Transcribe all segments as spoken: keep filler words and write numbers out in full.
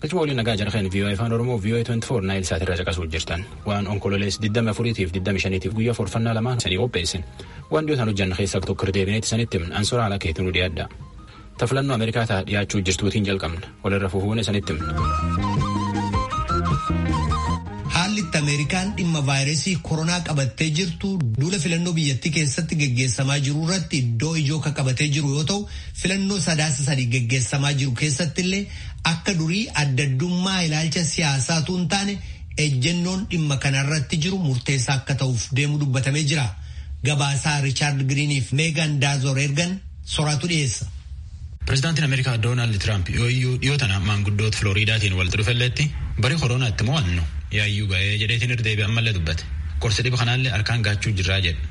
Achuma waliin nagaa jara kan V O A Afaan Oromoo V O A twenty four Naayil Saatirraa caqasuu jirtan. Waan onkololees digdamii afuriitiif digdamii shaniitiif guyyaa forfannaa lamaan sanii qopheessin. Waan dhiyootaan hojjanna keessaa tokko deebineeti sanitti himna. Ansoora haala keetiin nu dhiyaadha. Tafilannoo Ameerikaa ta'a dhiyaachuu jirtuutiin jalqabna. Walirra fufuune sanitti himna. Haalli Ameerikaan dhimma vaayirasii koronaa qabattee jirtu duula filannoo biyyattii keessatti geggeessamaa jiru irratti iddoo ijoo kan qabatee jiru yoo ta'u, filannoo sadaasa sadii geggeessamaa jiru keessatti illee akka durii addaddummaa ilaalcha siyaasaatu hin taane ejjennoon dhimma kanarratti jiru murteessaa akka ta'uuf deemu dubbatamee jira. Gabaasaa Riichaard Giriiniif Meegan Daazoor ergan soraatu dhiyeessa. Pireezidaantiin Ameerikaa Doonaald Tiraamp yooyyuu dhiyootana maanguddoota Filooriidaatiin walitti dhufelleetti barii koronaatti mo'annu yaayyuu ba'ee jedheetiin irra deebi'an ammallee dubbate. Qorsa dhiba kanaallee harkaan gaachuu jirraa jedhe.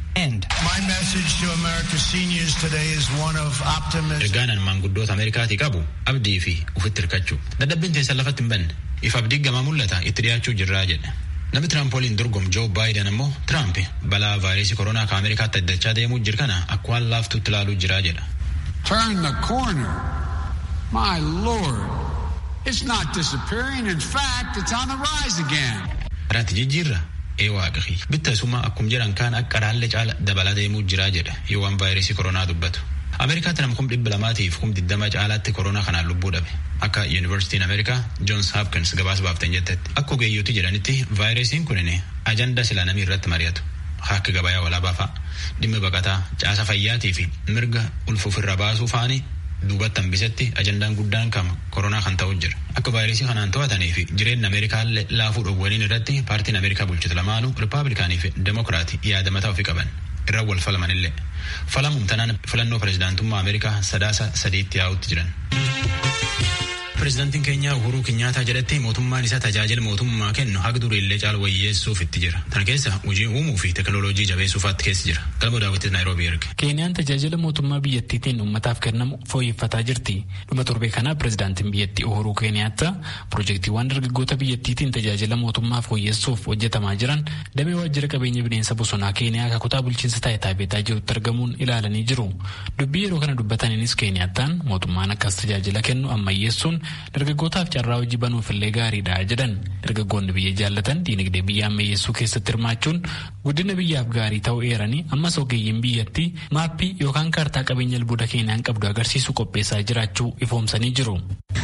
Ergaan maanguddoota Ameerikaatii qabu abdii fi ufitti hirkachuu. Dadhabbiin teessan lafatti hin banne ifa abdii gamaa mul'ata itti dhiyaachuu jirraa jedhe. Namni Tiraamp waliin dorgomu Joo Baayiden ammoo Tiraamp balaa vaayirasii koronaa kan Ameerikaatti addachaa deemuu jiru kana akka waan laaftuutti ilaaluu jiraa jedha. Turn the corner. My Lord. It's not disappearing. In fact, it's on the rise again. Raati jijjiirra ee waaqi. Bitta suma akkum jedhan kaan akka raalle caala dabalaa deemuu jiraa jedha yoo waan vaayirasii koronaa dubbatu. Ameerikaatti nama kum dhibba lamaatiif kum digdama caalaatti koronaa kanaan lubbuu dhabe. Akka Yuunivarsiitiin Ameerikaa Johns Hopkins gabaasa baaftan jettetti. Akka ogeeyyooti jedhanitti vaayirasiin kunin ajandaa silaa namii irratti mari'atu. Akka gabayaa walaabaa fa'a dhimma baqataa caasa fayyaatii fi mirga ulfuufirra baasuu fa'anii duubatti hambisetti ajandaan guddaan kam koronaa kan ta'u jira. Akka vaayirasii kanaan to'atanii fi jireenya Ameerikaa laafuu dhowwaniin irratti paartiin Ameerikaa bulchitu lamaanuu Rippaabilikaanii fi Demokiraatii yaada mataa ofii qaban irra wal falamanillee. Falamuun tanaan filannoo pireezidaantummaa Ameerikaa sadaasa sadiitti yaa'utti jiran. Pireezidaantiin keenya Uhuruu Kinyaataa jedhatti mootummaan isaa tajaajila mootummaa kennu haga duriillee caalu wayyeessuuf itti jira. Kana keessa hojii uumuu fi teekinooloojii jabeessuufaatti keessa jira. Galma daawwitti Naayiroobii erge. Keeniyaan tajaajila mootummaa biyyattiitiin uummataaf kennamu fooyyeffataa jirti. Dhuma torbee kana pireezidaantiin biyyattii Uhuruu Kinyaataa piroojeektiiwwan dargaggoota biyyattiitiin tajaajila mootummaa fooyyessuuf hojjetamaa jiran damee waajjira qabeenya bineensa bosonaa Keeniyaa kakutaa bulchiinsa taayitaa beetaa jirutti argamuun ilaalanii jiru. Dubbii yeroo kana dubbataniinis Keeniyaataan mootummaan akkas tajaajila kennu ammayyeessuun dargaggootaaf carraa hojii banuuf illee gaariidha jedhan. Dargaggoonni biyya jaallatan diinagdee biyya ammayyeessuu keessatti hirmaachuun guddina biyyaaf gaarii ta'uu eeranii ammas ogeeyyiin biyyattii maappii yookaan kaartaa qabeenya albuuda Keeniyaan qabdu agarsiisu qopheessaa jiraachuu ifoomsanii jiru.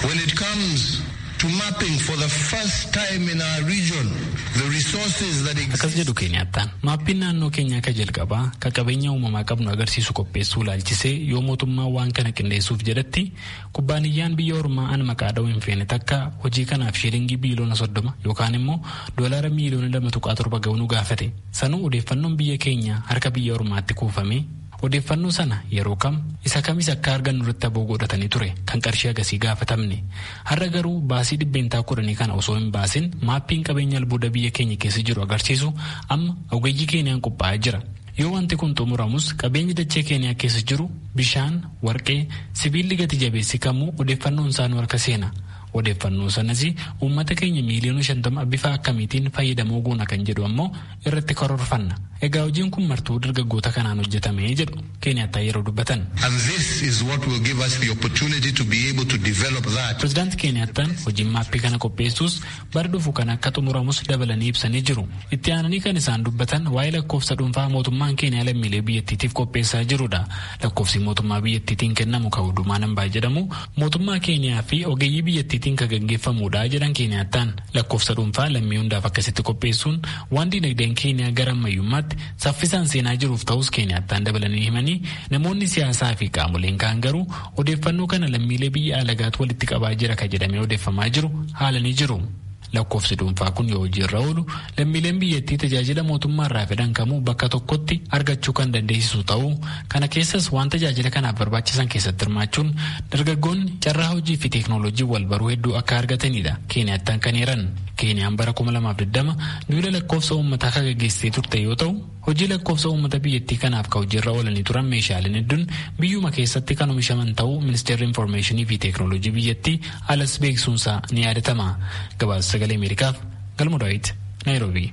To mapping for the first time in our region the resources that exist. Akkas jedhu Keeniyaataan maappiin naannoo keenyaa ka jalqabaa ka qabeenya uumamaa qabnu agarsiisu qopheessuu laalchisee yoo mootummaa waan kana qindeessuuf jedhatti kubbaaniyyaan biyya ormaa an maqaa dha'uu hin feene takka hojii kanaaf shiilingii biiliyoona soddoma yookaan immoo doolaara miiliyoona lama tuqaa torba ga'uu gaafate. Sanuu odeeffannoon biyya keenya harka biyya ormaatti kuufame. Odeeffannoo sana yeroo kam isa kamis akka argannu irratti aboo godhatanii ture kan qarshii agasii gaafatamne. Har'a garuu baasii dhibbeentaa kudhanii kana osoo hin baasin maappiin qabeenya albuuda biyya keenya keessa jiru agarsiisu amma ogeeyyii Keeniyaan qophaa'aa jira. Yoo wanti kun xumuramus qabeenyi dachee Keeniyaa keessa jiru bishaan, warqee, sibiilli gati jabeessi kamuu odeeffannoon isaanii harka seena. Odeeffannoo sanas uummata keenya miiliyoona shantama bifa akkamiitiin fayyadamoo goona kan jedhu ammoo irratti karoorfanna. Egaa hojiin kun martuu dargaggoota kanaan hojjetamee jedhu Keeniyaataa yeroo dubbatan. And this is what will give us the opportunity to be able to develop that. Pireezidaantii Keeniyaataan hojiin maappii kana qopheessuus bara dhufu kana akka xumuramus dabalanii ibsanii jiru. Itti aananii kan isaan dubbatan waa'ee lakkoofsa dhuunfaa mootummaan Keeniyaa lammiilee biyyattiitiif qopheessaa jirudha. Lakkoofsi mootummaa biyyattiitiin kennamu kan hundumaa nambaa jedhamu mootummaa Keeniyaa fi ogeeyyii biyyattiitiin kan gaggeeffamudha jedhan Keeniyaataan. Lakkoofsa dhuunfaa lammii hundaaf akkasitti qopheessuun waan diinagdeen Keeniyaa gara ammayyummaatti saffisaan seenaa jiruuf ta'us Keeniyaataan dabalanii himanii namoonni siyaasaa fi qaamoleen kaan garuu odeeffannoo kana lammiilee biyya alagaatti walitti qabaa jira kan jedhamee odeeffamaa jiru haalanii jiru. Lakkoofsi dhuunfaa kun yoo hojiirra oolu lammiileen biyyattii tajaajila mootummaarraa fedhan kamuu bakka tokkotti argachuu kan dandeessisu ta'uu kana keessas waan tajaajila kanaaf barbaachisan keessatti hirmaachuun dargaggoonni carraa hojii fi teeknooloojii wal baruu hedduu akka argatanidha Keeniyaataan kan eeran. Keeniyaan bara kuma lamaaf digdama duula lakkoofsa uummataa kan gaggeessitee turte yoo ta'u hojii lakkoofsa uummata biyyattii kanaaf kan hojiirra oolanii turan meeshaaleen hedduun biyyuma keessatti kan oomishaman ta'uu ministeerri infoormeeshinii fi teeknooloojii biyyattii alas beeksisuunsaa ni yaadatama. Gabaasa sagalee Ameerikaaf Galma Daawit Naayiroobii.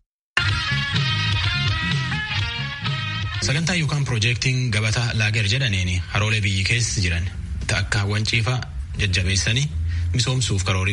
Sagantaa yookaan piroojeektiin gabataa laager jedhaniini haroolee biyyi keessa jiran takka wanciifaa jajjabeessanii misoomsuuf karoorii ba'e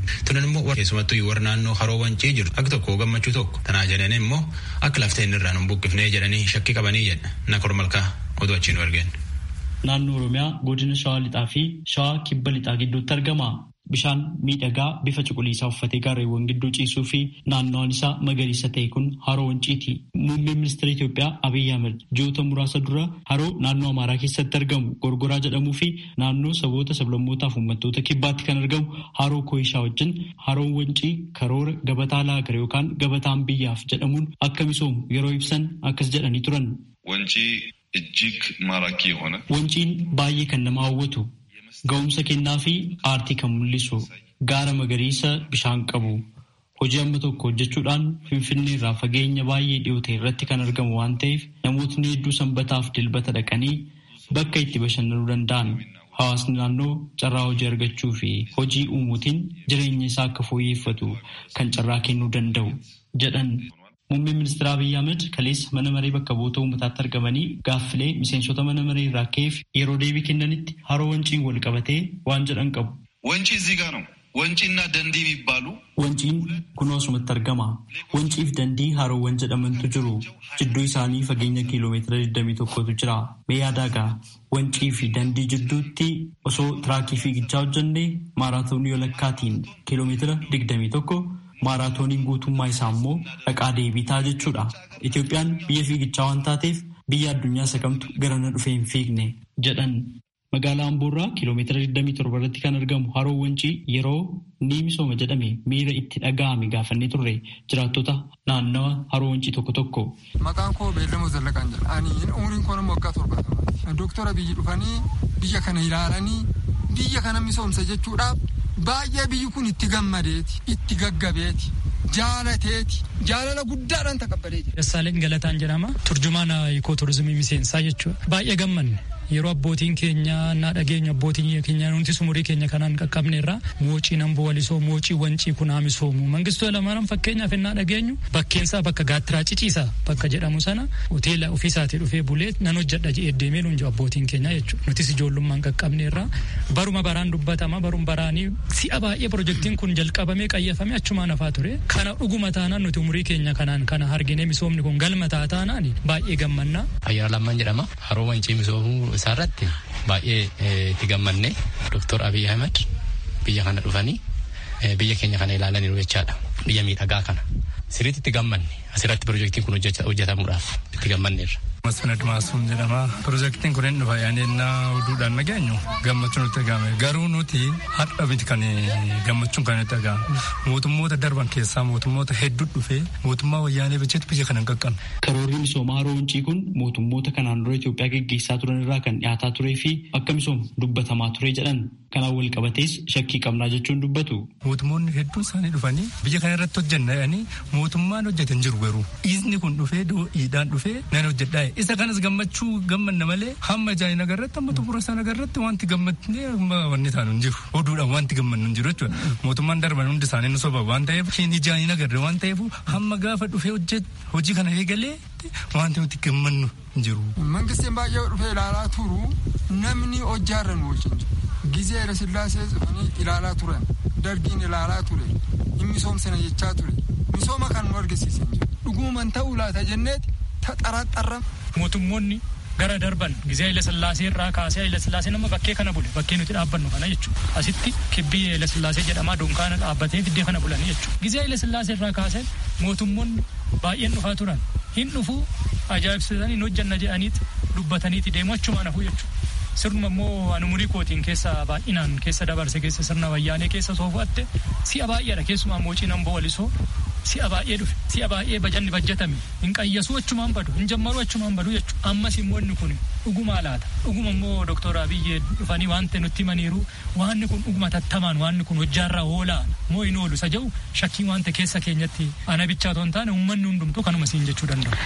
Tunan immoo keessumattuu warra naannoo haroo wancii jiru akka tokko gammachuu tokko tanaa jedhanii immoo akka lafteen irraan hin buqqifnee jedhanii shakkii qabanii jedha Nakor Malkaa oduu achiin argeen. Naannoo Oromiyaa godina Shawaa Lixaa fi Shawaa Kibba Lixaa gidduutti argama. Bishaan miidhagaa bifa cuquliisaa uffatee gaarreewwan gidduu ciisuu fi naannoon isaa magariisa ta'e kun haroo wanciiti. Muummeen ministeera Itoophiyaa Abiyyi Ahmed ji'oota muraasa dura haroo naannoo Amaaraa keessatti argamu Gorgoraa jedhamuu fi naannoo saboota sablammootaa fi uummattoota kibbaatti kan argamu haroo Kooyishaa wajjin haroon wancii karoora gabataa laagar yookaan gabataan biyyaaf jedhamuun akka misoomu yeroo ibsan akkas jedhanii turan. Wancii እጅግ ማራኪ የሆነ wanciin baay'ee kan nama hawwatu ga'umsa kennaa fi aartii kan mul'isu gaara magariisa bishaan qabu hojii amma tokko hojjechuudhaan Finfinnee irraa fageenya baay'ee dhiyoo ta'e irratti kan argamu waan ta'eef namootni hedduu sanbataaf dilbata dhaqanii bakka itti bashannanuu danda'an hawaasni naannoo carraa hojii argachuu fi hojii uumuutiin jireenya isaa akka fooyyeffatu kan carraa kennuu danda'u jedhan. Muummeen ministeera Abiyyi Ahmed kaleessa mana maree bakka bu'oota uummataatti argamanii gaaffilee miseensota mana maree irraa ka'eef yeroo deebii kennanitti haroo wanciin wal qabatee waan jedhan qabu. ወንጪ እዚህ ጋር ነው። ወንጪና ደንዲ የሚባሉ wanciin kunoo asumatti argama. Wanciif dandii haroowwan jedhamantu jiru. Jidduu isaanii fageenya kiiloomeetira digdamii tokkotu jira. Mee yaadaagaa wancii fi dandii jidduutti osoo tiraakii fiigichaa hojjannee maaraatoonii walakkaatiin kiiloomeetira digdamii tokko maaraatooniin guutummaa isaa immoo dhaqaa deebiitaa jechuudha. Itoophiyaan biyya fiigichaa waan taateef biyya addunyaa sakamtu garana dhufee hin fiigne jedhan. Magaalaa Amboorraa kiiloomeetira digdamii torba irratti kan argamu haroo wancii yeroo ni misooma jedhame miira itti dhaga'ame gaafannee turre jiraattota naannawa haroo wancii tokko tokko. Maqaan koo Beellamoo Zallaqaan jedha. Ani umriin koo nama waggaa torbaatama. Dooktora biyyi dhufanii biyya kana ilaalanii biyya kana misoomsa jechuudhaaf baay'ee biyyi kun itti gammadeeti, itti gaggabeeti, jaalateeti, jaalala guddaadhaan taqabbadeeti. Dassaaleen Galataan jedhama. Turjumaana ikoo turizimii miseensaa jechuudha. Baay'ee gammanne. Yeroo abbootiin keenya naa dhageenyu abbootiin keenya nuti umurii keenya kanaan qaqqabne irraa moocii nan boowalisoo moocii wancii kun haa misoomu Mangistuu Hayilamaariyaam fakkeenyaaf innaa dhageenyu bakkeensaa bakka gaattiraa ciciisaa bakka jedhamu sana hoteela ofiisaatii dhufee bulee nan hojjedha jedhee deemee nuun jiru abbootiin keenya jechuudha. Nutis ijoollummaan qaqqabne irraa baruma baraan dubbatama barum baraanii si'a baay'ee pirojektiin kun jalqabamee qayyafamee achumaan hafaa ture. Kana dhuguma taanaan nuti umurii keenya kanaan kana arginee misoomni kun galma taataanaan baay'ee gammanna. Ayyaana Lammaan jedhama. Haroo wancii misoomuu isaarratti baay'ee itti gammanne Doktor Abiyyi Ahmed biyya kana dhufanii biyya keenya kana ilaalanii jechaadha. Biyya miidhagaa kana sirriitti itti gammanne asirratti pirojektiin kun hojjetamuudhaaf itti gammanneerra. Masfin Maasuun jedhama. Pirojektiin kun hin dhufa yaanennaa oduudhaan nageenyu gammachuun nutti dhagahame. Garuu nuti har'a miti kan gammachuun kan nutti dhagahame. Mootummoota darban keessaa mootummoota hedduu dhufee mootummaa wayyaanee bilcheetti biyya kana hin qaqqabne. Karoorri misoomaa haroo wancii kun mootummoota kanaan dura Itoophiyaa geggeessaa turan irraa kan dhiyaataa turee fi akka misoomu dubbatamaa ture jedhan. Kanaan wal qabatees shakkii qabnaa jechuun dubbatu. Mootummoonni hedduun isaanii dhufanii biyya kana irratti hojjenna jedhanii mootummaan hojjetan jiru garuu dhiisni kun dhufee dhiidhaan dhufee nan hojjedhaa isa kanas gammachuu gammanna malee hamma jaanii nagarratti amma xumura isaa nagarratti wanti gammadnee amma wanni taanu hin jiru oduudhaan wanti gammannu hin jiru jechuudha. Mootummaan darban hundi isaanii nu soba waan ta'eef isheen jaanii nagarre waan ta'eef hamma gaafa dhufee hojii kana eegalee wanti nuti gammannu hin jiru. Mangistiin baay'ee dhufee ilaalaa turu namni hojjaarra nu wajjin jiru. Gizee Hayila Sillaasee dhufanii ilaalaa turan. Dargiin ilaalaa ture. Inni misoomsina jechaa ture. Misooma kan nu argisiisan jiru. Dhugumaan ta'uu laata jenneeti taxaraxarra. Mootummoonni gara darban Gizee Hayila Sillaasee irraa kaasee Hayila Sillaasee nama bakkee kana bule bakkee nuti dhaabbannu kana jechuudha. Asitti kibbii Hayila Sillaasee jedhamaa dunkaana dhaabbatee fiddee kana bulanii jechuudha. Gizee Hayila Sillaasee irraa kaasee mootummoonni baay'een dhufaa turan. Hin dhufuu ajaa'ibsiisanii hojjanna jedhaniiti dubbataniiti deemu achumaan hafuu jechuudha. Sirnuma immoo ani umurii kootiin keessa baay'inaan keessa dabarse keessa sirna wayyaanee keessa soofatte si'a baay'eedha keessumaa moocii nan boowalisoo si'a baay'ee dhufe si'a baay'ee bajanni bajjatame hin qayyasuu achumaan badu hin jammaruu achumaan badu jechuudha. Ammas immoo inni kun dhugumaa laata dhuguma immoo Doktor Abiyyi dhufanii wanta nutti himaniiru waanni kun dhuguma tattamaan waanni kun hojjaarraa oolaa moo hin oolu isa jedhu shakkii wanta keessa keenyatti ana bichaa otoo hin taane uummanni hundumtuu kanuma siin jechuu danda'u.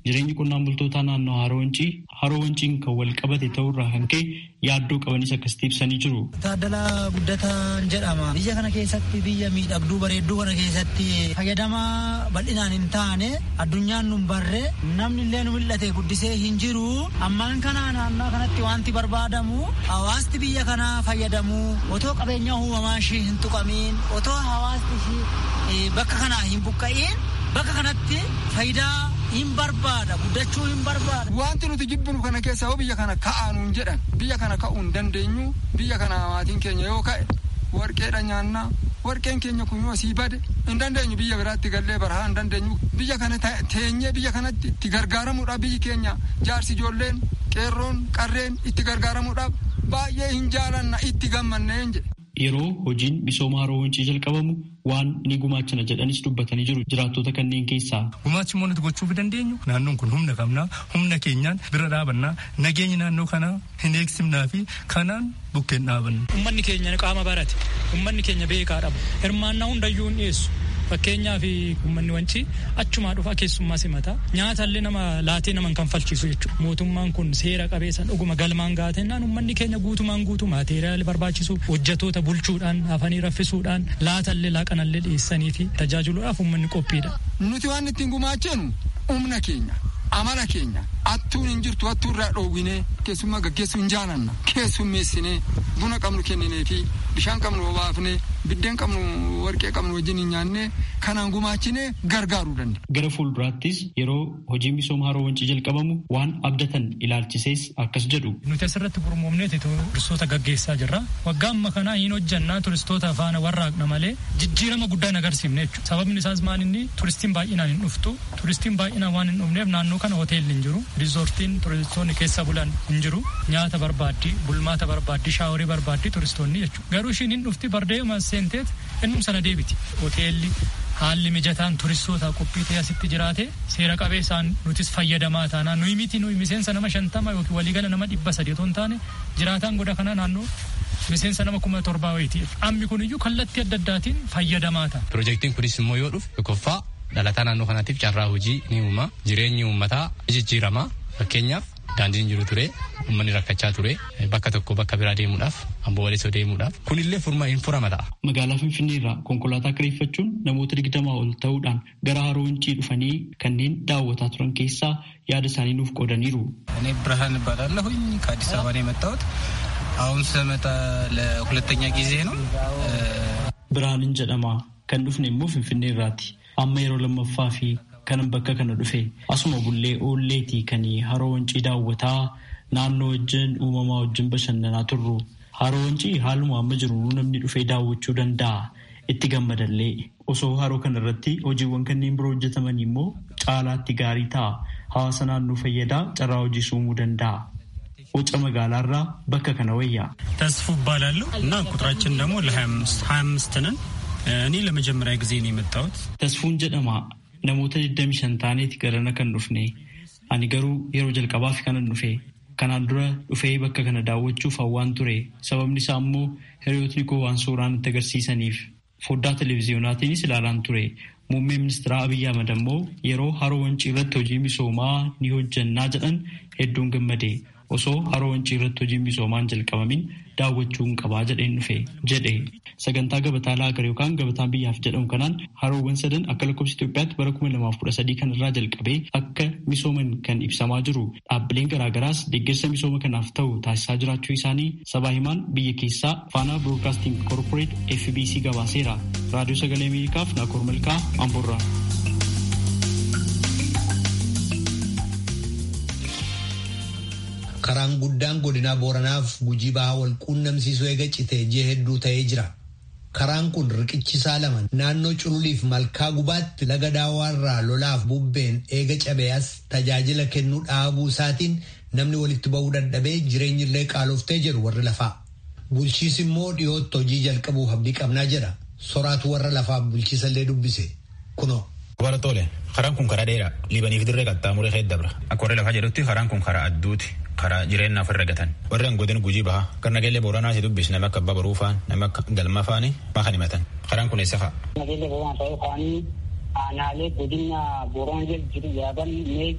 jireenyi qonnaan bultootaa naannoo Haroo Wancii Haroo Wanciin kan wal qabate ta'urraa kan ka'e yaaddoo qabanis akkasitti ibsanii jiru. Taaddalaa Guddataan jedhama. Biyya kana keessatti biyya miidhagduu bareedduu kana keessatti fayyadamaa bal'inaan hin taane addunyaan nun barre namni illee nu mul'ate guddisee hin jiru. Ammaan kana naannoo kanatti wanti barbaadamu hawaasti biyya kanaa fayyadamu otoo qabeenya uumamaa ishii hin tuqamiin otoo hawaasti ishii bakka kanaa hin buqqa'iin bakka kanatti faayidaa hin barbaada guddachuu hin barbaada. Wanti nuti jibbinu kana keessa yoo biyya kana ka'aanuun jedhan biyya kana ka'uu hin dandeenyu biyya kana maatiin keenya yoo ka'e warqeedha nyaannaa warqeen keenya kun yoo sii bade hin dandeenyu biyya biraatti gallee barahaa hin dandeenyu biyya kana teenyee biyya kanatti itti gargaaramuudhaaf biyyi keenya jaarsi ijoolleen qeerroon qarreen itti gargaaramuudhaaf baay'ee hin jaalanna itti gammanneen jedhe. Yeroo hojiin misooma Haroo Wancii jalqabamu waan ni gumaachana jedhanis dubbatanii jiru jiraattota kanneen keessaa. Gumaachi immoo nuti gochuu dandeenyu naannoon kun humna qabnaa humna keenyaan bira dhaabannaa nageenya naannoo kanaa hin eegsimnaa fi kanaan bukkeen dhaabanna. Uummanni keenya qaama barate uummanni keenya beekaa dhabu hirmaannaa hundayyuu hin dhiyeessu. Fakkeenyaaf uummanni Wancii achumaa dhufa keessummaa simata nyaatallee nama laatee nama kan falchiisu jechuudha. Mootummaan kun seera qabeessan dhuguma galmaan gaatennaan uummanni keenya guutumaan guutuu maateeriyaalii barbaachisu hojjetoota bulchuudhaan hafanii raffisuudhaan laatallee laaqanallee dhiyeessanii fi tajaajiluudhaaf uummanni qophiidha. Nuti waan ittiin gumaachinu humna keenya amala keenya attuun hin jirtu attuu irraa dhoowwinee keessummaa gaggeessuu hin jaalanna keessummeessinee buna qabnu kenninee fi bishaan qabnu obaafnee biddeen qabnu warqee qabnu wajjin hin nyaannee kanaan gumaachinee gargaaruu danda'a. Gara fuulduraattis yeroo hojii misooma Haroo Wancii jalqabamu waan abdatan ilaalchisees akkas jedhu. Nuti asirratti gurmoomneeti turistoota gaggeessaa jirra. Waggaa amma kanaa hin hojjannaa turistoota faana warraaqna malee jijjiirama guddaa hin agarsiifne jechuudha. Sababni isaas maal inni turistiin baay'inaan hin dhuftu. Turistiin baay'inaan waan hin dhufneef naannoo kana hoteelli hin jiru. Rizoortiin turistoonni keessa bulan hin jiru. Nyaata barbaaddi, bulmaata barbaaddi, shaaworii barbaaddi turistoonni jechuudha. Garuu ishiin hin dhufti bardeema seenteet innum sana deebiti. Hoteelli haalli mijataan turistoota qophii ta'e asitti jiraate seera qabeessaan nutis fayyadamaa taanaa nuyi miti nuyi miseensa nama shantama yookiin waliigala nama dhibba sadii otoo hin taane jiraataan goda kana naannoo miseensa nama kuma torbaa wayiiti. Ammi kun iyyuu kallattii adda addaatiin fayyadamaa ta'a. Piroojeektiin kunis immoo yoo dhufu tokkoffaa dhalataa naannoo kanaatiif carraa hojii ni uuma jireenyi uummataa jijjiirama fakkeenyaaf daandiin jiru ture uummanni rakkachaa ture bakka tokko bakka biraa deemuudhaaf amboo walisoo deemuudhaaf kunillee furmaa hin furama ta'a. Magaalaa Finfinnee irraa konkolaataa kireeffachuun namoota digdamaa ol ta'uudhaan gara Haroo Wancii dhufanii kanneen daawwataa turan keessaa yaada isaanii nuuf qoodaniiru. እኔ ብርሃን እባላለሁኝ ከአዲስ አበባ ነው የመጣሁት አሁን ስመጣ ለሁለተኛ ጊዜ ነው። ብርሃንን jedhama kan dhufne immoo Finfinnee irraati amma yeroo lammaffaa fi kanan bakka kana dhufe asuma bullee oolleetii kan Haroo Wancii daawwataa naannoo wajjin uumamaa wajjin bashannanaa turru. Haroo Wancii haaluma amma jiru namni dhufee daawwachuu danda'a itti gammadallee osoo haroo kana irratti hojiiwwan kanneen biroo hojjetaman immoo caalaatti gaarii ta'a. Hawaasa naannoo fayyadaa carraa hojii uumuu danda'a. Waca magaalaarraa bakka kana wayyaa. ተስፉ እባላለሁ እና ቁጥራችን ደግሞ ለሀያ አምስት ነን። እኔ ለመጀመሪያ ጊዜ ነው የመጣሁት። ተስፉን jedhama namoota digdamii shan taaneeti garana kan dhufne ani garuu yeroo jalqabaaf kanan dhufe kanaan dura dhufee bakka kana daawwachuuf hawwaan ture sababni isaa immoo hiriyootni koo waan suuraan itti agarsiisaniif foddaa televiziyonaatiinis ilaalaan ture. Muummee ministeera Abiyyi Ahmad immoo yeroo Haroo Wancii irratti hojii misoomaa ni hojjannaa jedhan hedduun gammade. Osoo Haroo Wancii irratti hojii misoomaan jalqabamin daawwachuu hin qabaa jedheen dhufe jedhe. Sagantaa gabataa laagar yookaan gabataan biyyaaf jedhamu kanaan haroowwan sadan akka lakkoofsa Itoophiyaatti bara kuma lamaaf kudha sadii kanarraa jalqabee akka misooman kan ibsamaa jiru. Dhaabbileen garaagaraas deeggarsa misooma kanaaf ta'u taasisaa jiraachuu isaanii sabaa himaan biyya keessaa Faanaa Broadcasting Corporate F B C gabaaseera. Raadiyoo Sagalee Ameerikaaf Naakoor Malkaa Amboorraa. Karaan guddaan godina Booranaaf Gujii Bahaa wal quunnamsiisuu eega citee ji'a hedduu ta'ee jira. Karaan kun riqichisaa lama naannoo Cululiif Malkaa Gubaatti laga Daawaarraa lolaaf bubbeen eega cabeeyas tajaajila kennuu dhaabuu isaatiin namni walitti ba'uu dadhabee jireenyillee qaaloftee jiru warri lafaa. Bulchiis immoo dhiyootti hojii jalqabuuf abdii qabnaa jedha. Soraatu warra lafaaf bulchiisallee dubbise. Kunoo. Warra tole karaan kun karaa dheeraa liibaniif dirree qaxxaamuree heeddabra. Akka warri lafaa jedhutti karaan kun karaa adduuti. Karaa jireenyaaf irra gatan warri godina Gujii Bahaa kan nageellee Booranaa si dubbis nama akka Abbaa Baruu faan nama akka Galmaa faani maaka himatan karaan kun eessa fa'a. Nageellee Booranaa ta'uu faanii aanaalee godina Booranaa jiru yaaban mee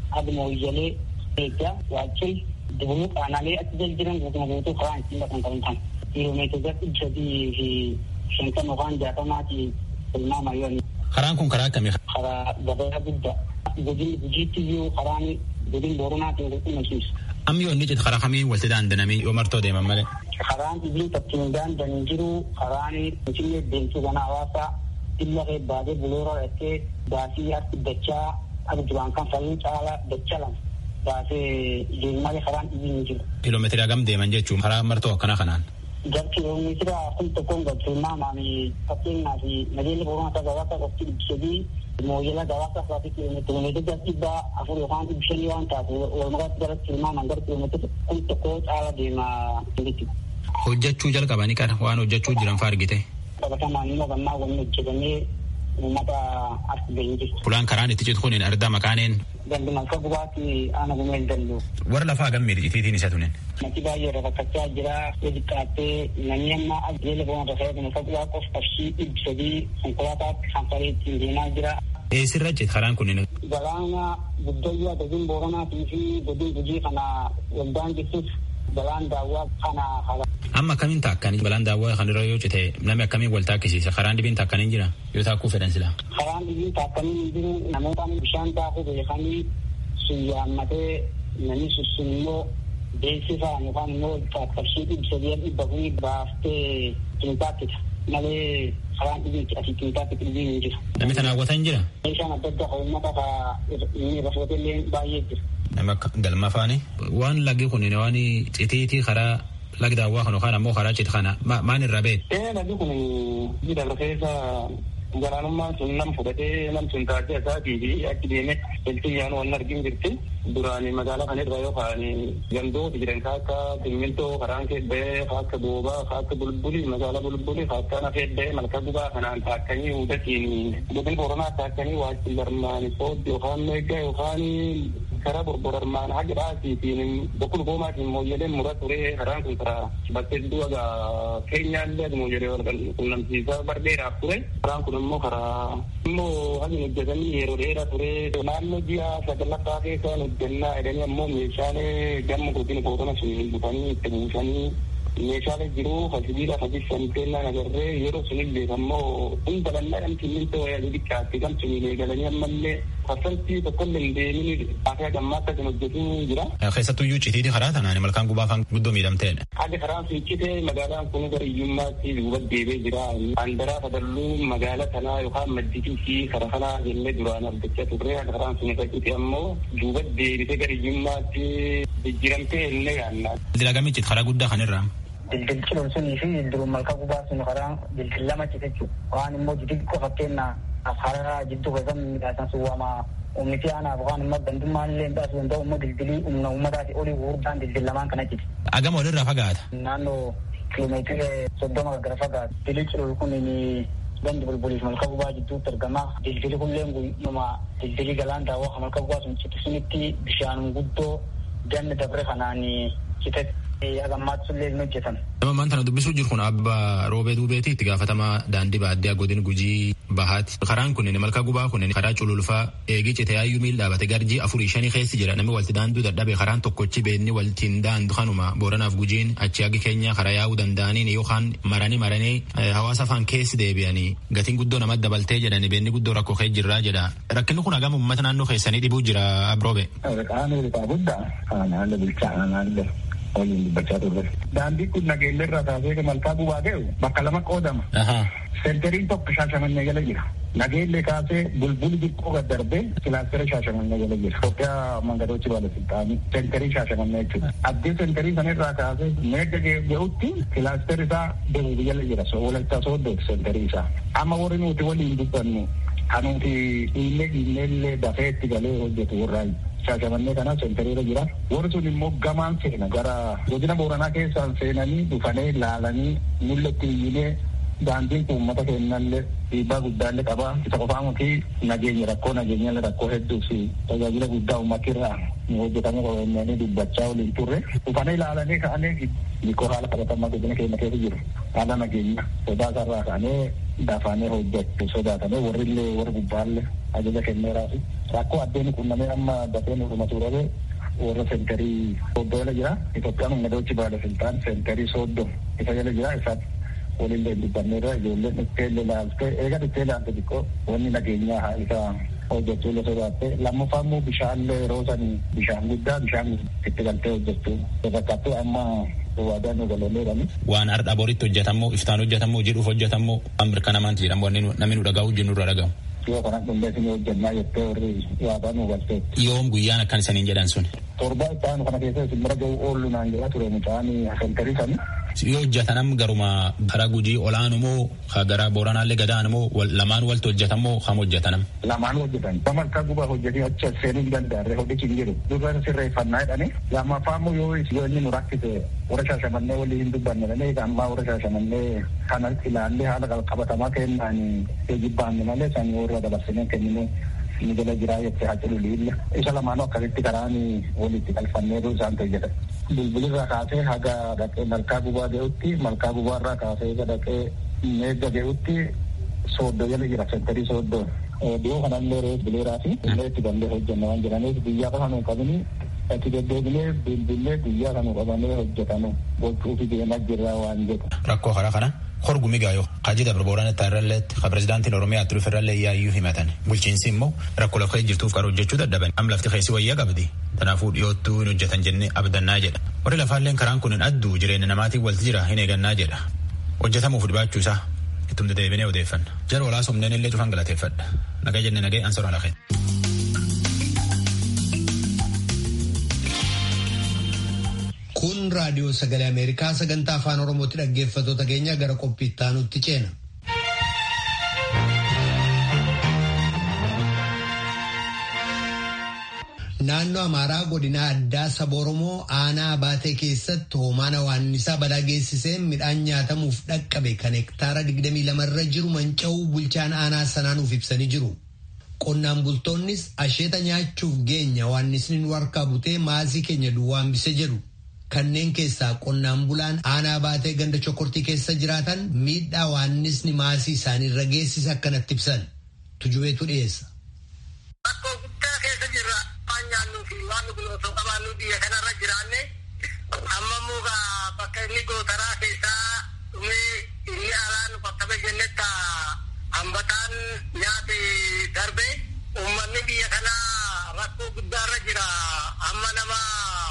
aduma wayyalee eeggaa waachii dibuu qaanaalee achi jaljiran guutuma guutuu karaan ittiin dhaqan kan ta'an kiiloomeetira sadii fi shantan yookaan jaatamaati tilmaama yoo karaan kun karaa akkamii? Karaa gabaa guddaa godin gujiitti iyyuu karaan godin booranaatiin qulqullumsiisu. Ammi yoonni jedhu karaa kamiin walitti daandanamii yoo martoo deeman malee? Karaan ibliin ittiin daandan jiru karaan finfinnee deemtuu kana hawaasaa illa baadee buloora dhattee baasii harki dachaa akka duraan kan faluu caalaa dacha lama baasee deemalee karaan ibliin jiru. Kiiloomeetira hagam deeman jechuun karaa martoo akkanaa kanaan? Gar kiiloomeetira kun tokkoon galchuumaamaami fakkeenyaa fi nageenya booranaa gabaasa qofti ibsadii mooyyela gabaasa fa'aati kiiloomeetira dhibbaa afur yookaan dhibba shanii waan taatu walmakaatti gara tilmaaman gara kiiloomeetira kun tokkoo caala deemaa jirti. Hojjechuu jalqabanii qara waan hojjechuu jiran fa'aa argite. Qabatamaan immoo gannaa wanni hojjetamee uummata as ga'ee jiru. Fulaan karaan itti citu kun ardaa maqaaneen. Gandi malka gubaatti aana gumeen danda'u. Warra lafaa gammii itiitiin isa tunen. Nati baay'ee rakkachaa jira. Wedi qaattee namni amma ajjeela boona fayyadamu malka gubaa qof qabsii ibsadii konkolaataatti hanfaree ittiin deemaa jira. Eessirra jeet karaan kunin? Galaana guddayyaa godin booranaatii fi godin gujii kana waldaan jirtus balaan daawwaa kana hala. Amma akkamiin taakkanii balaan daawwaa kanarra yoo cite namni akkamiin wal taakkisiisa karaan dhibiin taakkanii jira yoo taakkuu fedhan sila. Karaan dhibiin taakkanii jiru namoota bishaan taakuu beekanii sun yaammatee namni sun immoo beeksifaan yookaan immoo taakkabsii ibsadee dhibba kuni baaftee tintaakkita malee karaan dhibiin asii tintaakkita dhibiin hin jiru. Namni kana hawwatan jira? Meeshaan adda addaa uummata inni rafootillee baay'ee jira. Nama galma faani waan lagi kun waan citiitii karaa lagi daawwaa kan yookaan ammoo karaa citi kana maan irra beet? Ee lagi kun jira rafeessa galaanummaan sun nam fudhatee nam sun taatee isaatii fi achi deemee iltiyyaan waan argin jirti. Duraanii magaalaa kana irra yookaan gandooti jiran akka simmintoo karaan keebbee akka boobaa akka bulbuli magaalaa bulbuli akka na feebbee malka gubaa kanaan taakkanii hudatiin godin booranaa taakkanii waachii barmaani sooddi yookaan meeggaa yookaan karaa borborarmaan haga dhaasiitiin bokkul goomaatiin mooyyeleen mura turee karaan kun karaa bakkee du'a keenyaallee mooyyelee wal qunnamsiisaa bardheeraaf ture. Karaan kun immoo karaa immoo hagi hojjetanii yeroo dheeraa ture naannoo ji'a sagalaffaa keessaa hojjennaa jedhanii ammoo meeshaalee gamma godina boorana sun butanii itti buusanii meeshaalee jiru hasibiidha hasibisan kennaan agarree yeroo sunillee ammoo hunda lallaa dhamti mintoo wayyaa xiqqaatti gamsuniilee galanii ammallee parsantii tokkollee hin deemin afyaa gammaatti kan hojjetu jira. Keessattuyyuu citiiti karaa tanaan malkaan gubaa kan guddoo miidhamteedha. Haga karaan sun cite magaalaan kun gara iyyummaatti duuba deebee jira. Andaraa fadalluu magaala kanaa yookaan madditii fi karaa kanaa jennee duraan argachaa turre haga karaan sun irra cite ammoo duuba deebitee gara iyyummaatti jijjiiramtee illee yaannaa. Dilagami cite karaa guddaa kanirraa. Dildil ciloon sunii fi dildiruun malka gubaa sun karaa dildil lama cite jechuudha. Waan immoo xixiqqoo fakkeenyaa karaa jidduu keessatti midhaasan sun waama ummiti aanaaf waan immoo gandummaan illee midhaasu danda'u immoo dildilii humna uummataati olii guurdaan dildil lamaan kana cite. Agama walirraa fagaata? Naannoo kiiloomeetira soddoma gara fagaata. Dildil ciloon kun gandi bulbuliif malka gubaa jidduutti argama. Dildili kunillee guyyuma dildilii galaan daawwaa malka gubaa sun cite sunitti bishaan guddoo ganna dabre kanaan cite. Agammaatti sullee hin hojjetan. Nama maan tana dubbisuu jiru kun Abbaa Roobee Duubeeti itti gaafatamaa daandii baadiyyaa godina Gujii Bahaati. Karaan kunneen malka gubaa kunneen karaa cululfaa eegii cite yaayyuu miil dhaabate garjii afurii shanii keessi jira namni walti daanduu dadhabe karaan tokkochi beekni waltiin daandu kanuma Booranaaf Gujiin achi hagi keenya karaa yaa'uu danda'aniin yookaan maranii maranii hawaasa afaan keessi deebi'anii gatiin guddoo namatti dabaltee jedhani beekni guddoo rakkoo kee jirraa jedha. Rakkinni kun hagam uummata naannoo keessanii dhibuu jira Abroobe. Qaamni riqaa guddaa haala bilchaana naannoo. Waliin dubbachaa turre. Daandii kun nageenya irraa kaasee malkaa gubaa ga'u bakka lama qoodama. Seentariin tokko Shaashamannee jala jira. Nageenya kaasee bulbuli xiqqoo gad darbee kilaastera Shaashamannee jala jira. Itoophiyaa mangadochi baalasiltaanii seentarii Shaashamannee jechuudha. Addee seentarii sana irraa kaasee meegga ga'utti kilaastera isaa deebiin jala jira. Walachaa sooddoo seentarii isaa. Amma warri nuti waliin dubbannu kanuti dhiillee dhiilleellee dafee itti galee hojjetu warraayi. Shaashamannee kana seentariirra jira. Warri sun immoo gamaan seena gara godina Booranaa keessaan seenanii dhufanii laalanii mul'atti iyyinee daandiin kun uummata keenyallee dhiibbaa guddaallee qaba. Isa qofaa miti nageenya rakkoo nageenyallee rakkoo hedduu fi tajaajila guddaa uummata irraa nu hojjetamee qabamanii dubbachaa waliin turre. Ufana ilaalanii ka'anii hiikoo haala qabatamaa godina keenya keessa jiru. Haala nageenya sodaa sarraa ka'anii daafaanii hojjechuu sodaatamee warrillee warra gubbaallee ajaja kenneeraa fi rakkoo addeen qunnamee amma dafee nu dhumatu dhabee warra sentarii soddoo jala jira. Itoophiyaan ummadoochi baala siltaan sentarii soddoo isa jala jira. Isaatti walillee dubbanneerra ijoolleen dhufteellee laaltee eega dhuftee laalte xiqqoo wanni nageenyaa haa isa hojjechuu illee sodaatte. Lammaffaa immoo bishaanlee yeroo sanii bishaan guddaa bishaan itti galtee hojjechuu fakkaattuu amma waadaan nu galoolleedhani. Waan har'a boritti hojjetamoo iftaan hojjetamoo jedhuuf hojjetamoo waan mirkanamaanti jedhamu wanni namni nu dhagahu jennu irra dhagahu. Yoo kanaan qindeessanii hojjennaa jettee warri waadaan nu galtee. Yoom guyyaan akkan isaniin jedhan sun. Torbaa ittaanu kana keessa isin bira ga'u oollu naan jedhaa ture mucaan sentarii sani. Yoo hojjetanam garuma karaa Gujii olaanu moo gara Booranaallee gadaan moo lamaan waltu hojjetamoo kam hojjetanam? Lamaan hojjetan. Sama akka gubaa hojjetee achi seenuu hin danda'arre hojjechi hin jiru. Durra sirreeffannaa jedhanii lammaffaa immoo yoo yoo inni nu rakkise warra shaashamannee walii hin dubbanne malee ammaa warra shaashamannee kana ilaallee haala qabatamaa kennaan eegibbaanne malee san warra dabarsinee kennine ni jala jiraa jettee haa jedhu liilla. Isa lamaanuu akkasitti karaan walitti galfanneetu isaan hojjetan. Bilbilirraa kaasee haga dhaqee malkaa gubaa ga'utti malkaa gubaarraa kaasee haga dhaqee meegga ga'utti sooddoo jala jira sentarii sooddoo. Dhiyoo kanallee reet bileeraa fi illee itti gallee hojjenna waan jiraniif biyyaa qofa nu qabini itti deddeebilee bilbilee biyyaa kan nu qabanee hojjetanu gochuufi deemaa jirra waan jedhu. Rakkoo karaa kana horgumi gaayoo hajji dabra booraan itti irralleetti ka pirezidaantiin oromiyaa turuuf irrallee yaayyuu himatan bulchiinsi immoo rakkoo lafa jirtuuf karaa hojjechuu dadhaban am lafti keessi wayyaa qabdi kanaafuu dhiyoottuu hin hojjetan jennee abdannaa jedha warri lafaalleen karaan kun hin adduu jireenya namaatiin walti jira hin eegannaa jedha hojjetamuuf dhibaachuu isaa ittum dedeebinee odeeffanna jara walaa somneen illee cufan galateeffadha nagaa jenne nagee ansoraa lafee. Kun raadiyoo sagalee Ameerikaa sagantaa afaan Oromootti dhaggeeffattoota keenya gara qophii itti aanutti ceena. Naannoo Amaaraa godina addaa saba Oromoo aanaa Abaatee keessatti hoomaan hawaannisaa balaa geessiseen midhaan nyaatamuuf dhaqqabe kan hektaara digdamii lamarra jiru manca'uu bulchaan aanaa sanaanuuf ibsanii jiru. Qonnaan bultoonnis asheeta nyaachuuf geenya hawaannisni nu harkaa butee maasii keenya duwwaa hambise jedhu. Kanneen keessaa qonnaan bulaan aanaa Abaatee ganda Chokortii keessa jiraatan miidhaa hawaannisni maasii isaanii irra geessise akkanatti ibsan. Tujubeetu dhiyeessa. Rakkoo guddaa keessa jirra. Waan nyaannuu fi waan nuti osoo qabaannu biyya kanarra jiraanne amma mugaa bakka inni gootaraa keessaa dhumee inni alaan bakka jennetta hambataan nyaate darbe uummanni biyya kanaa rakkoo guddaarra jira. Amma nama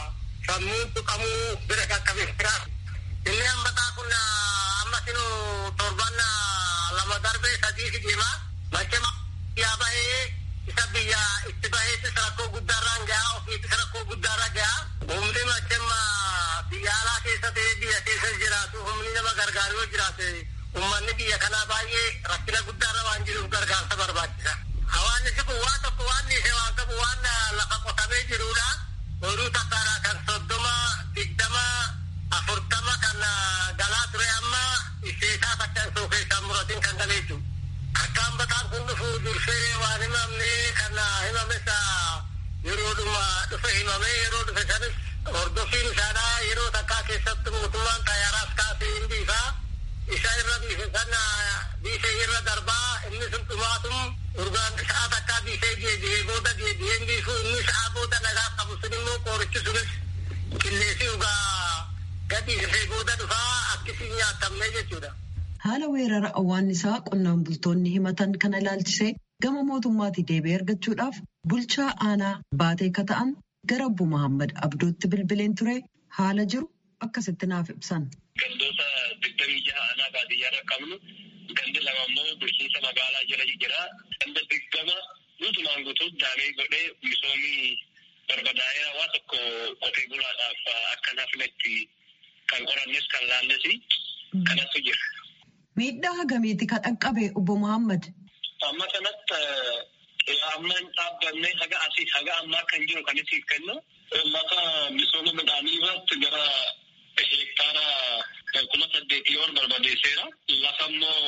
sammuun tuqamuu bira qaqqabeera. Inni hambataa kun amma sinu torban lama darbee sadii fi deema. Machama yaa bahee isa biyya itti baheetti rakkoo guddaarraan gahaa ofiitti rakkoo guddaarra gahaa. Humni machama biyya alaa keessa ta'ee biyya keessa jiraatu humni nama gargaaru yoo jiraate uummanni biyya kanaa baay'ee rakkina guddaarra waan jiruuf gargaarsa barbaachisa. Hawaasni kun waan tokko waan dhiisee waan qabu waan lafa qotamee jirudha. Horuu takkaadhaa kan soddoma digdama afurtama kan galaa ture amma isheetaa takka isoo keessaa muratiin kan galeetu. Akka hambataan kun dhufu dursee waan himamne kan himames yeroodhuma dhufe himamee yeroo dhufe sanis hordofiin isaadhaa yeroo takkaa keessatti mootummaan xayyaaraas kaasee hin biifaa. Isa irra biife sana biifee irra darbaa inni sun dhumaatum urgaan sa'a takkaa biifee deebi'ee booda deebi'een biifu inni sa'a booda nagaa qabu sun immoo qoorichi sunis qilleensii dhugaa gadi dhufee booda dhufaa akkasiin nyaatamne jechuudha. Haala weerara hawaannisaa qonnaan bultoonni himatan kana ilaalchisee gama mootummaatii deebii argachuudhaaf bulchaa aanaa Baatee ka ta'an gara Obbo Muhammad Abdootti bilbileen ture haala jiru akkasitti naaf ibsan. Gandoota digdamii jaha aanaa baadiyyaa qabnu gandi lama immoo bulchiinsa magaalaa jala jira. Ganda digdama guutumaan guutuutti daamee godhee misoomii barbadaa'ee waa tokko qotee bulaadhaaf akka nafnetti kan qorannes kan laallesi kanattu jira. Miidhaa hagamiiti kan dhaqqabe Obbo Muhammad? Amma kanatti ammaan dhaabbanne haga asii haga ammaa kan jiru kan itti kennu lafa misooma midhaanii irratti gara hektaara kuma saddeetii ol barbadeesseera. Lafa immoo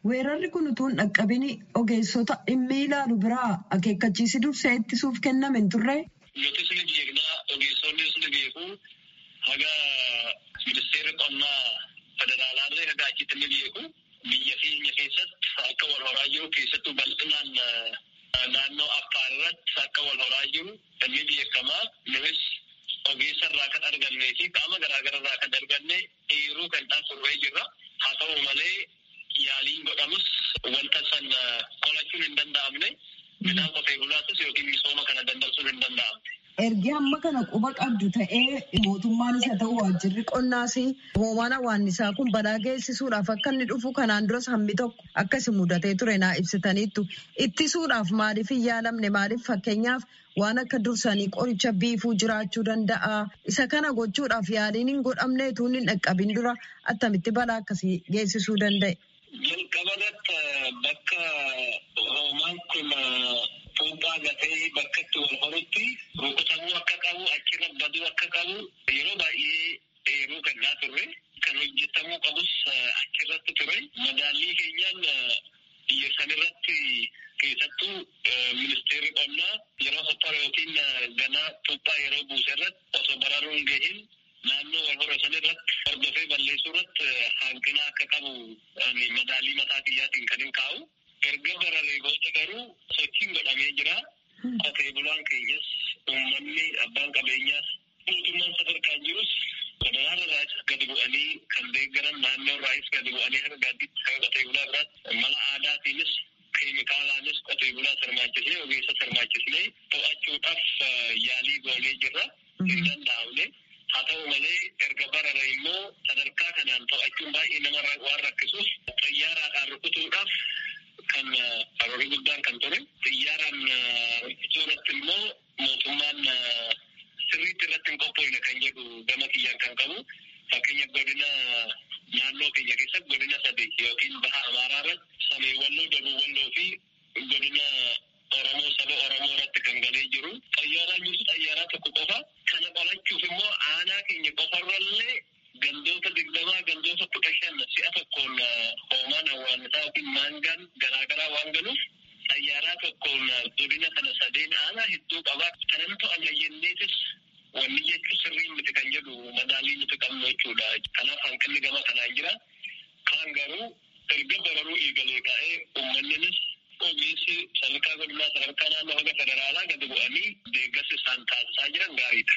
Weerarri kun utuun dhaqqabini ogeessota dhimmi ilaalu biraa akeekkachiisi dursee ittisuuf kenname hin turre. Nutis ni beeknaa ogeessonnis ni beeku haga ministeerri qonnaa federaalaallee haga achitti ni beeku biyya keenya keessatti akka wal horaa jiru keessattuu bal'inaan naannoo Affaar irratti akka wal horaa jiru inni beekamaa nunis ogeessa irraa kan argannee fi qaama garaagaraa irraa kan arganne eeruu kan taasifamee jirra. Haa ta'u malee yaaliin godhamus wanta san qolachuun hin danda'amne midhaan qotee bulaatus yookiin misooma kana dandamsuun hin danda'amne. Ergi amma kana quba qabdu ta'ee mootummaanis haa ta'u waajjirri qonnaas hoomaan hawaannisaa kun balaa geessisuudhaaf akka inni dhufu kanaan duras hammi tokko akkasi mudatee ture naa ibsitaniittu ittisuudhaaf maaliif hin yaalamne maaliif fakkeenyaaf waan akka dursanii qoricha biifuu jiraachuu danda'a isa kana gochuudhaaf yaaliin hin godhamne tuun hin dhaqqabin dura attamitti balaa akkasii geessisuu danda'e. Jalqabarratti bakka hoomaan kun fuuphaa gatee bakka itti wal horutti rukutamuu akka qabu achirra baduu akka qabu yeroo baay'ee eeruu kennaa turre kan hojjetamuu qabus achirratti ture madaallii keenyaan biyya sanirratti keessattuu ministeerri qonnaa yeroo soppara yookiin ganaa fuuphaa yeroo buuse irratti osoo bararuun gahin naannoo wal hora sanirratti hordofee balleessuu irratti hanqina akka qabu madaalii mataa kiyyaatiin kan hin kaa'u. Erga bararee booda garuu sochiin godhamee jira. Qotee bulaan keenyas uummanni abbaan qabeenyaas mootummaan sadarkaan jirus federaala irraas gadi bu'anii kan deeggaran naannoo irraas gadi bu'anii harka gaaddiitti kan qotee bulaa biraatti mala aadaatiinis keemikaalaanis qotee bulaa sirmaachisnee ogeessa sirmaachisnee to'achuudhaaf yaalii goonee jirra. Hin danda'amne. Haa ta'u malee erga barare immoo sadarkaa kanaan to'achuun baay'ee nama waan rakkisuuf xiyyaaraadhaan rukutuudhaaf kan karoora guddaan kan ture xiyyaaraan rukutuu irratti immoo mootummaan sirriitti irratti hin qophoofne kan jedhu gama kiyyaan kan qabu fakkeenya godina naannoo keenya keessatti godina sadii yookiin baha amaaraa irratti samee walloo dabuu walloo fi godina oromoo saba oromoo irratti kan galee jiru xiyyaaraan jiru xiyyaaraa tokko qofa kana qolachuuf immoo aanaa keenya qofarrallee gandoota digdamaa gandoota kudha shan si'a tokkoon hoomaan hawaannisaa yookiin maangaan garaagaraa waan galuuf xiyyaaraa tokkoon godina kana sadeen aanaa hedduu qabaa kanan to'anna jenneetis wanni jechuun sirrii miti kan jedhu madaalii nuti qabnu jechuudha. Kanaaf hanqinni gama kanaan jira. Kaan garuu erga bararuu eegalee ka'ee uummanninis ogeessi sadarkaa godinaa sadarkaa naannoo haga federaalaa gadi bu'anii deeggarsa isaan taasisaa jiran gaariidha.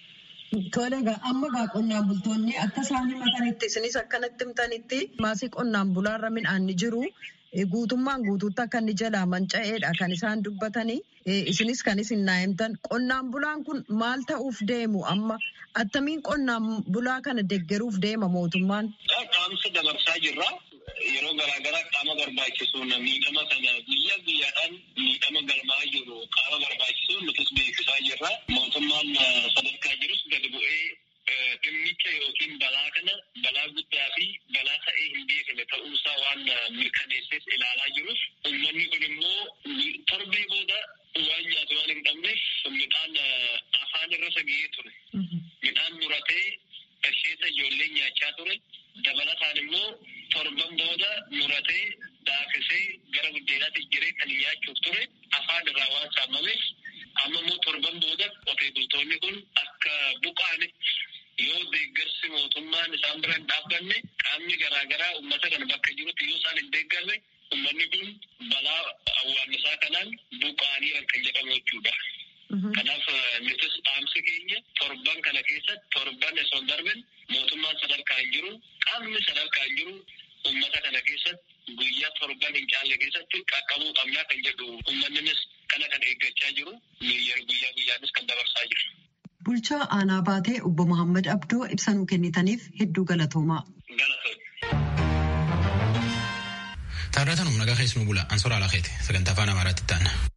Tole egaa amma egaa qonnaan bultoonni akka isaan himatanitti isinis akkanatti himtanitti maasii qonnaan bulaarra midhaan ni jiru. Guutummaan guutuutti akka inni jalaa manca'eedha kan isaan dubbatanii isinis kan isin naa himtan qonnaan bulaan kun maal ta'uuf deemu amma attamiin qonnaan bulaa kana deeggaruuf deema mootummaan. Qaamsa dabarsaa jirra. Yeroo garaagaraa qaama barbaachisuun miidhama sana guyyaa guyyaadhaan miidhama galmaa jiru qaama barbaachisuun nutis beeksisaa jirra. Mootummaan sadarkaa jirus gadi bu'ee dhimmicha yookiin balaa kana balaa guddaa fi balaa ta'ee hin beekne ta'uusaa waan mirkaneessees ilaalaa jirus uummanni kun immoo torbee booda waan nyaatu waan hin qabneef midhaan afaan irra sagee ture. Midhaan muratee asheeta ijoollee nyaachaa ture. Dabalataan immoo torban booda muratee daakisee gara buddeenaatti jiree kan nyaachuuf ture afaan irraa waan saamameef amma immoo torban booda qotee bultoonni kun akka buqaanitti yoo deeggarsi mootummaan isaan bira hin dhaabbanne qaamni garaagaraa uummata kana bakka jirutti yoo isaan hin deeggarre uummanni kun balaa awwaannisaa kanaan buqaanii kan jedhamu jechuudha. Kanaaf nutis dhaamsi keenya torban kana keessatti torban osoo hin darbin mootummaan sadarkaa hin jiru qaamni sadarkaa hin jiru uummata kana keessatti guyyaa torban hin caalle keessatti qaqqabuu qabnaa kan jedhu uummanninis kana kan eeggachaa jiru guyyaa guyyaanis kan dabarsaa jiru. Bulchaa aanaa baatee obbo Muhammad Abdoo ibsa nuu kennitaniif hedduu galatoomaa. Taarratanum nagaa keessummaa bula ansoora alakeeti sagantaa afaan amaaraatti taana.